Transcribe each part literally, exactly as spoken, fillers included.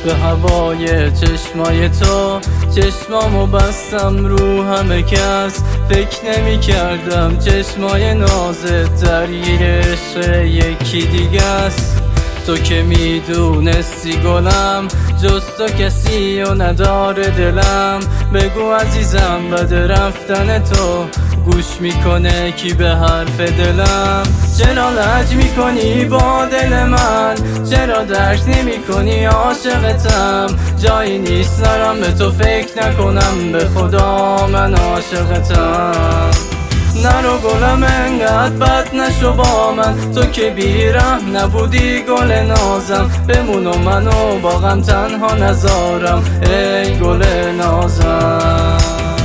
به هوای چشمای تو چشمامو بستم رو همه کس، فکر نمی کردم چشمای نازت درگیر عشق یکی دیگه است. تو که میدونستی گلم جز تو کسی و نداره دلم، بگو عزیزم بد رفتن تو گوش میکنه کی به حرف دلم؟ چرا لج میکنی با دل من؟ چرا درک نمیکنی عاشقتم؟ جایی نیست نرم به تو فکر نکنم، به خدا من عاشقتم. نرو گلم انقدر بد نشو با من، تو که بیرحم نبودی گل نازم، بمون و منو با غم تنها نذارم ای گل نازم.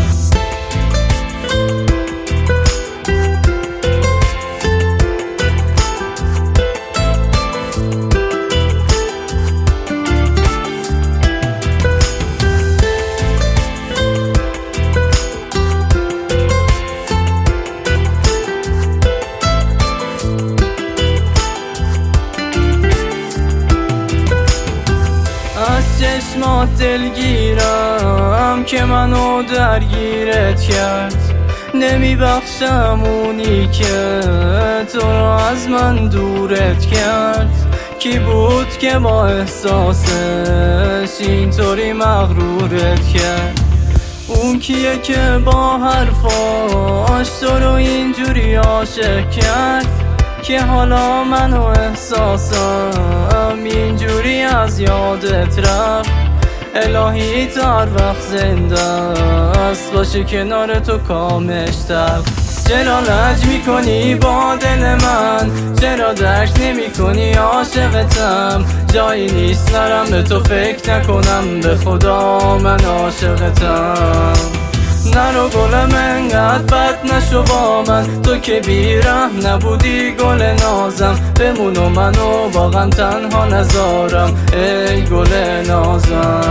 چشمات دلگیرم که منو درگیرت کرد، نمیبخشم اونی که تو رو از من دورت کرد. کی بود که با احساسش اینطوری مغرورت کرد؟ اون کیه که با حرفاش تو رو اینجوری عاشق کرد، که حالا من و احساسم اینجوری از یادت رفت. الهی تا هر وقت زنده است باشه کنار تو کامش تب. چرا لج میکنی با دل من؟ چرا درک نمیکنی عاشقتم؟ جایی نیست نرم به تو فکر نکنم، به خدا من عاشقتم. نرو گلم انقدر بد نشو با من، تو که بیرحم نبودی گل نازم، بمون و منو با غم تنها نذارم ای گل نازم.